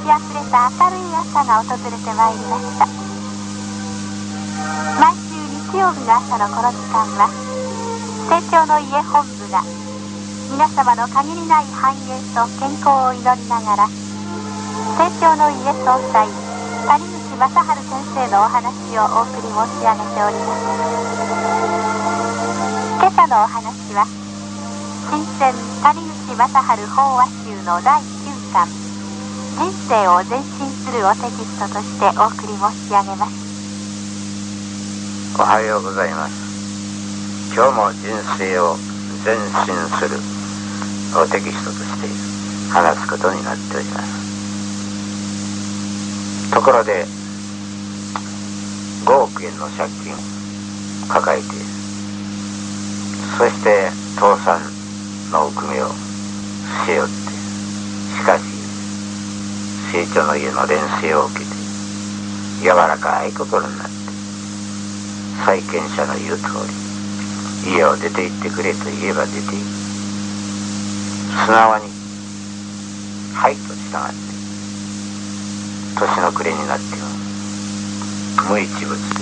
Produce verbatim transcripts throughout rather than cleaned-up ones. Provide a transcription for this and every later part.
あふれた明るい朝が訪れてまいりました。毎週日曜日の朝のこの時間は、成長の家本部が皆様の限りない繁栄と健康を祈りながら、成長の家総裁谷口正治先生のお話をお送り申し上げております。今朝のお話は、新鮮谷口正治法話集のだいきゅうかん、人生を前進するおテキストとしてお送り申し上げます。 おはようございます。今日も人生を前進するおテキストとして話すことになっております。ところでごおくえんの借金抱えて、そして倒産のおくめを背負って、しかし成長の家の連成を受けて柔らかい心になって、債権者の言う通り家を出て行ってくれと言えば出て行く、素直にはいと従って、年の暮れになっては無一物で、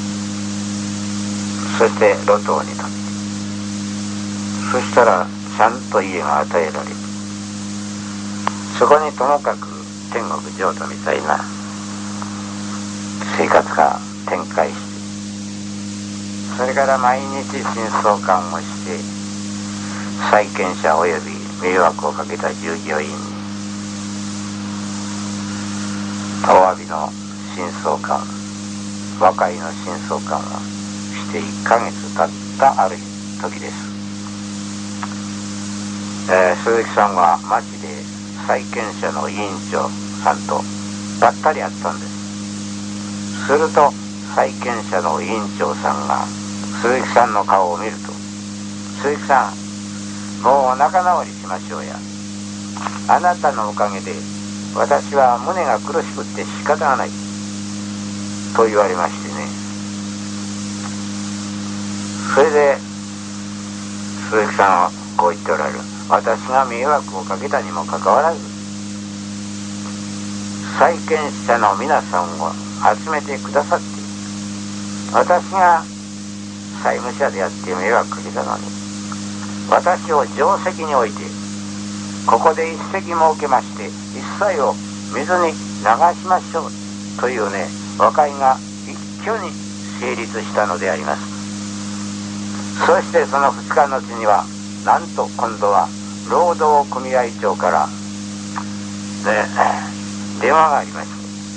そして路頭に立って、そしたらちゃんと家が与えられて、そこにともかく天国浄土みたいな生活が展開して、それから毎日新相関をして、債権者及び迷惑をかけた従業員にお詫びの新相関、和解の新相関をしていっかげつ経ったある時です。えー、鈴木さんは町で債権者の委員長さんとばったり会ったんです。すると債権者の委員長さんが鈴木さんの顔を見ると、鈴木さん、もう仲直りしましょうや。あなたのおかげで私は胸が苦しくって仕方がないと言われましてね。それで鈴木さんはこう言っておられる。私が迷惑をかけたにもかかわらず、債権者の皆さんを集めてくださって、私が債務者であって迷惑かけたのに、私を定石に置いて、ここで一石設けまして一切を水に流しましょうというね、和解が一挙に成立したのであります。そしてそのふつかのうちには、なんと今度は労働組合長から、ね、電話がありまして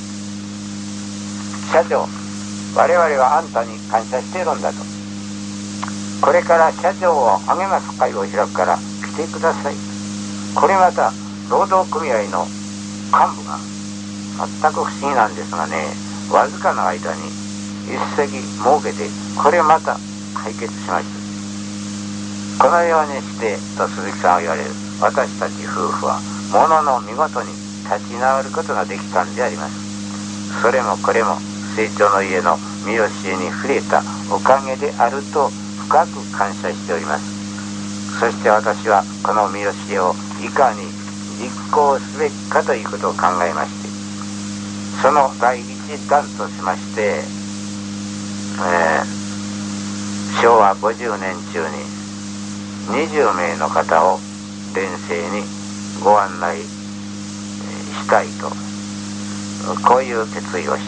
、社長、我々はあんたに感謝しているんだと、これから社長を励ます会を開くから来てください。これまた労働組合の幹部が全く不思議なんですがね、わずかな間に一席設けて、これまた解決しました。このようにしてと鈴木さんは言われる。私たち夫婦はものの見事に立ち直ることができたんであります。それもこれも成長の家の見教えに触れたおかげであると深く感謝しております。そして私はこの見教えをいかに実行すべきかということを考えまして、その第一弾としまして、えー、しょうわごじゅうねん中ににじゅうめいの方を連成にご案内したいと、こういう決意をして、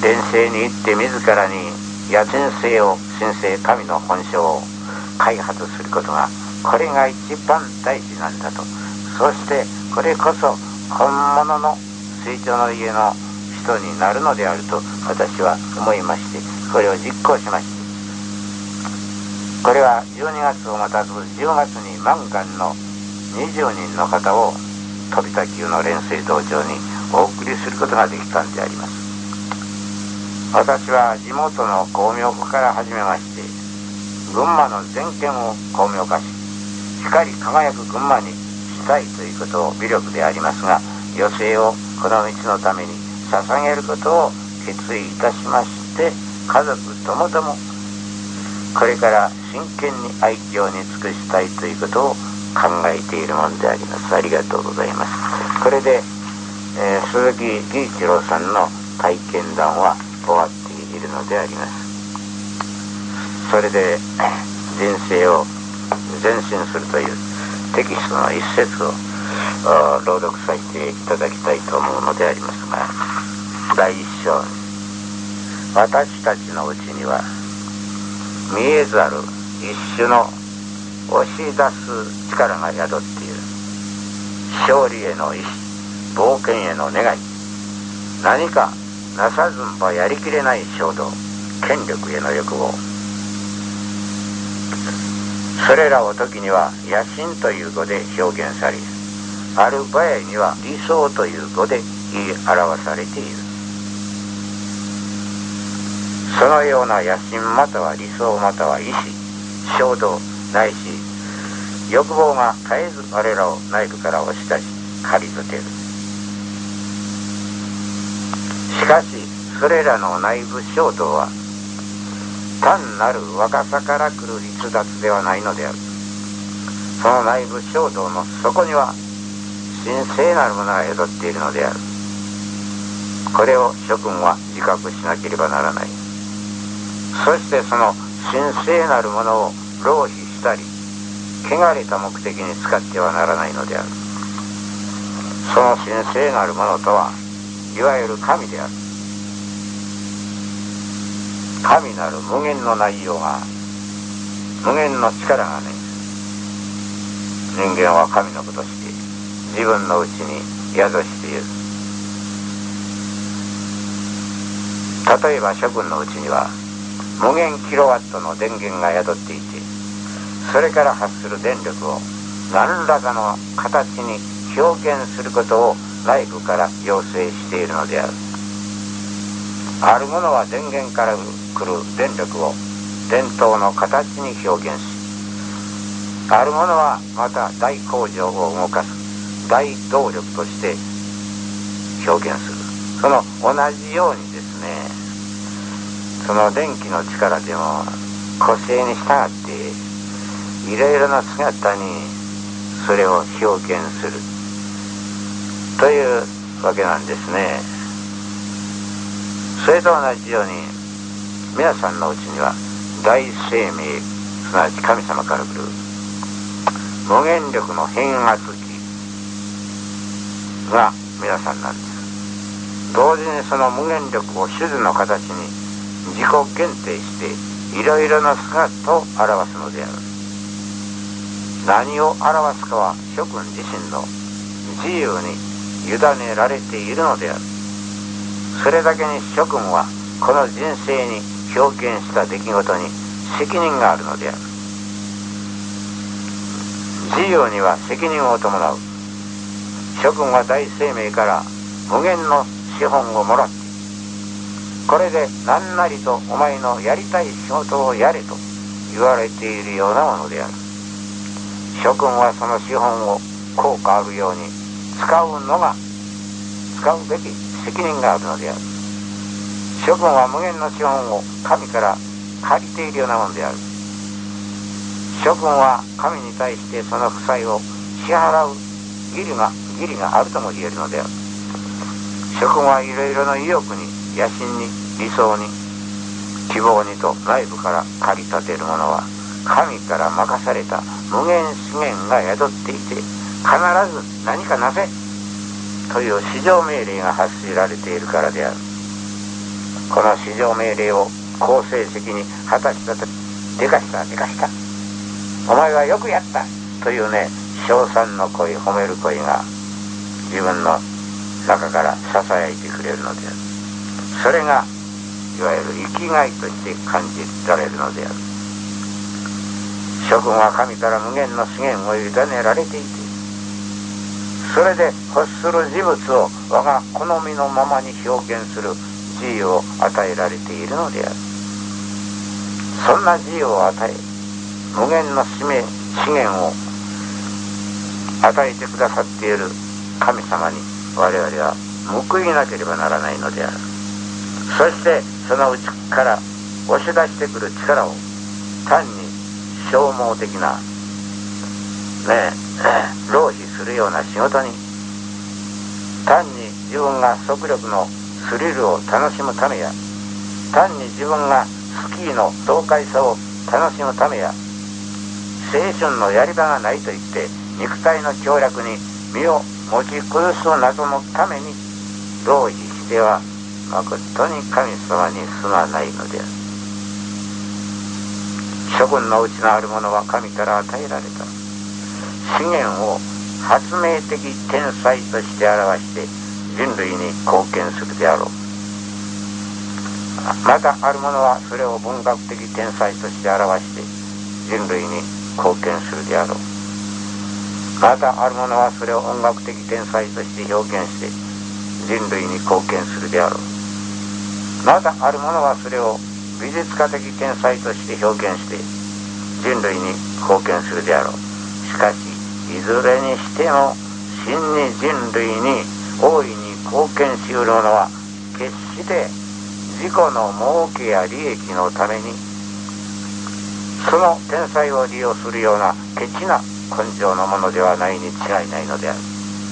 連成に行って自らに野人性を神聖神の本性を開発することが、これが一番大事なんだと。そしてこれこそ本物の成長の家の人になるのであると私は思いまして、これを実行しました。これはじゅうにがつをまたずじゅうがつに満願のにじゅうにんの方を飛田級の連成道場にお送りすることができたんであります。私は地元の光明区から始めまして、群馬の全県を光明化し、光り輝く群馬にしたいということを微力でありますが、余生をこの道のために捧げることを決意いたしまして、家族ともどもこれから真剣に愛嬌に尽くしたいということを考えているものであります。ありがとうございます。これで、えー、鈴木義一郎さんの体験談は終わっているのであります。それで人生を前進するというテキストの一節を朗読させていただきたいと思うのでありますが、第一章に、私たちのうちには見えざる一種の押し出す力が宿っている。勝利への意志、冒険への願い、何かなさずんばやりきれない衝動、権力への欲望、それらを時には野心という語で表現され、ある場合には理想という語で言い表されている。そのような野心または理想または意志、衝動ないし欲望が絶えず我らを内部から押し出し駆り立てる。しかしそれらの内部衝動は単なる若さから来る逸脱ではないのである。その内部衝動の底には神聖なるものが宿っているのである。これを諸君は自覚しなければならない。そしてその神聖なるものを浪費したり汚れた目的に使ってはならないのである。その神聖なるものとはいわゆる神である。神なる無限の内容が、無限の力がね、人間は神のことして自分のうちに宿している。例えば諸君のうちには無限キロワットの電源が宿っていて、それから発する電力を何らかの形に表現することを内部から要請しているのである。あるものは電源から来る電力を電灯の形に表現し、あるものはまた大工場を動かす大動力として表現する。その同じようにですね、その電気の力でも個性に従っていろいろな姿にそれを表現するというわけなんですね。それと同じように皆さんのうちには大生命、すなわち神様から来る無限力の変圧器が皆さんなんです。同時にその無限力を種々の形に自己限定していろいろな姿を表すのである。何を表すかは諸君自身の自由に委ねられているのである。それだけに諸君はこの人生に表現した出来事に責任があるのである。自由には責任を伴う。諸君は大生命から無限の資本をもらって、これで何なりとお前のやりたい仕事をやれと言われているようなものである。諸君はその資本を効果あるように使うのが使うべき責任があるのである。諸君は無限の資本を神から借りているようなものである。諸君は神に対してその負債を支払う義理が義理があるとも言えるのである。諸君はいろいろな意欲に、野心に、理想に、希望にと内部から駆り立てるものは神から任された無限資源が宿っていて、必ず何かなせという至上命令が発せられているからである。この至上命令を好成績に果たしたとき、でかしたでかした、お前はよくやったというね、称賛の声、褒める声が自分の中からささやいてくれるのである。それがいわゆる生きがいとして感じられるのである。諸君は神から無限の資源を委ねられていて、それで欲する事物を我が好みのままに表現する自由を与えられているのである。そんな自由を与え、無限の使命資源を与えてくださっている神様に我々は報いなければならないのである。そしてその内から押し出してくる力を単に消耗的なね浪費するような仕事に、単に自分が速力のスリルを楽しむためや、単に自分がスキーの爽快さを楽しむためや、青春のやり場がないと言って肉体の強楽に身を持ち崩すなどのために浪費してはまことに神様にすまないのである。諸君のうちのあるものは神から与えられた資源を発明的天才として表して人類に貢献するであろう。またあるものはそれを文学的天才として表して人類に貢献するであろう。またあるものはそれを音楽的天才として表現して人類に貢献するであろう。またあるものはそれを美術家的天才として表現して人類に貢献するであろう。しかしいずれにしても真に人類に大いに貢献しうるものは決して自己の儲けや利益のためにその天才を利用するようなケチな根性のものではないに違いないのである。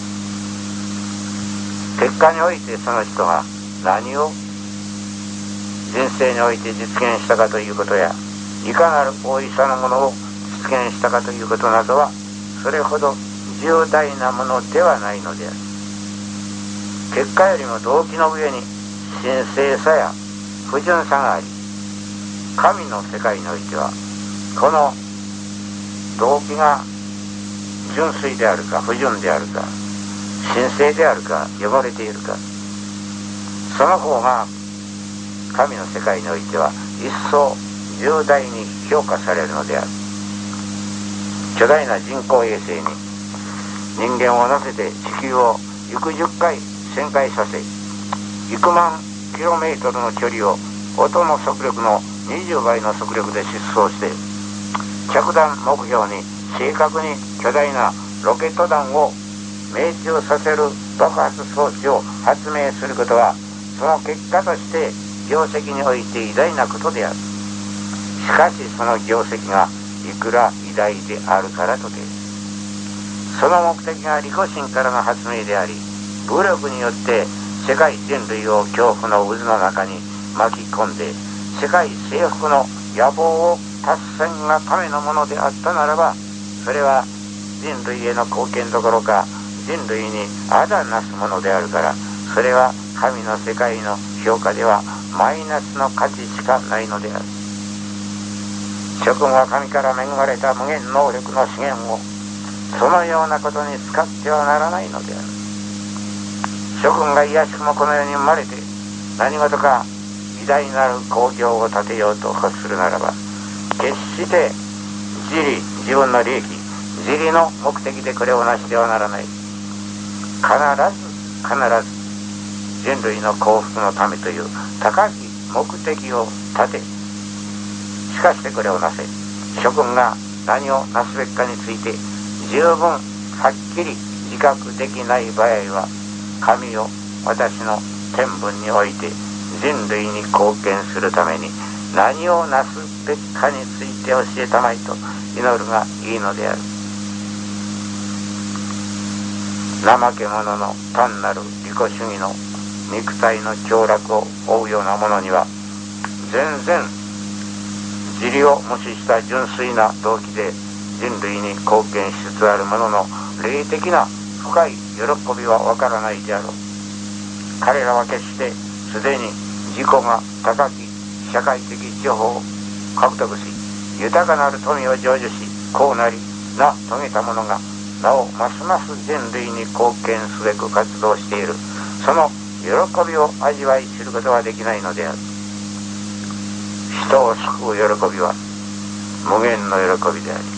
結果においてその人が何を人生において実現したかということや、いかなる大いさのものを実現したかということなどはそれほど重大なものではないのである。結果よりも動機の上に神聖さや不純さがあり、神の世界においてはこの動機が純粋であるか不純であるか神聖であるか汚れているか、その方が神の世界においては一層重大に評価されるのである。巨大な人工衛星に人間を乗せて地球を幾十回旋回させ、幾万キロメートルの距離を音の速力のにじゅうばいの速力で疾走して着弾目標に正確に巨大なロケット弾を命中させる爆発装置を発明することはその結果として業績において偉大なことである。しかしその業績がいくら偉大であるからとてその目的が利己心からの発明であり、武力によって世界人類を恐怖の渦の中に巻き込んで世界征服の野望を達成がためのものであったならば、それは人類への貢献どころか人類にあだなすものであるから、それは神の世界の評価ではマイナスの価値しかないのである。諸君は神から恵まれた無限能力の資源をそのようなことに使ってはならないのである。諸君が卑しくもこの世に生まれて何事か偉大なる工業を立てようと欲するならば、決して自利自分の利益自利の目的でこれをなしてはならない。必ず必ず人類の幸福のためという高き目的を立て、しかしてこれをなせ。諸君が何をなすべきかについて十分はっきり自覚できない場合は、神よ私の天文において人類に貢献するために何をなすべきかについて教えたまいと祈るがいいのである。怠け者の単なる利己主義の肉体の享楽を追うようなものには全然自利を無視した純粋な動機で人類に貢献しつつある者の霊的な深い喜びはわからないであろう。彼らは決してすでに自己が高き社会的地方を獲得し豊かなる富を成就しこうなりな遂げた者がなおますます人類に貢献すべく活動している。その喜びを味わい知ることはできないのである。人を救う喜びは無限の喜びであり、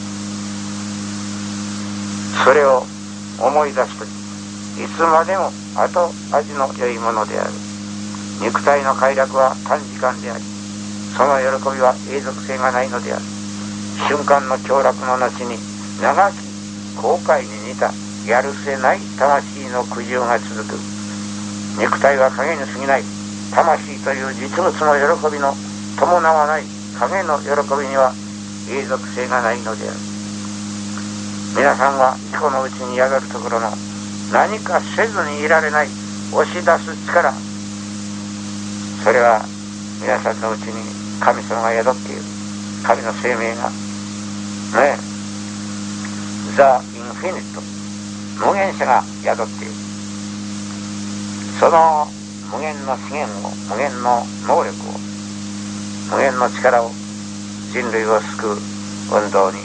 それを思い出すときいつまでも後味の良いものである。肉体の快楽は短時間であり、その喜びは永続性がないのである。瞬間の享楽の後に長き後悔に似たやるせない魂の苦渋が続く。肉体は影に過ぎない。魂という実物の喜びの伴わない影の喜びには永続性がないのである。 皆さんが自己のうちに宿るところの何かせずにいられない押し出す力、それは皆さんのうちに神様が宿っている、神の生命がね、ザ・インフィニット、無限者が宿っている。その無限の資源を、無限の能力を、無限の力を人類を救う運動に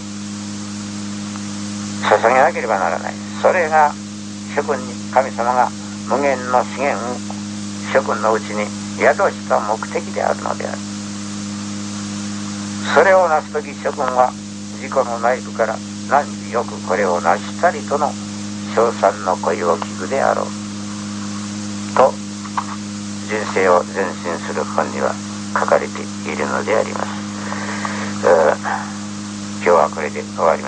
捧げなければならない。それが諸君に神様が無限の資源を諸君のうちに宿した目的であるのである。それを成すとき諸君は自己の内部から何よくこれを成したりとの称賛の声を聞くであろうと、人生を前進する本には書かれているのであります。今日はこれで終わります。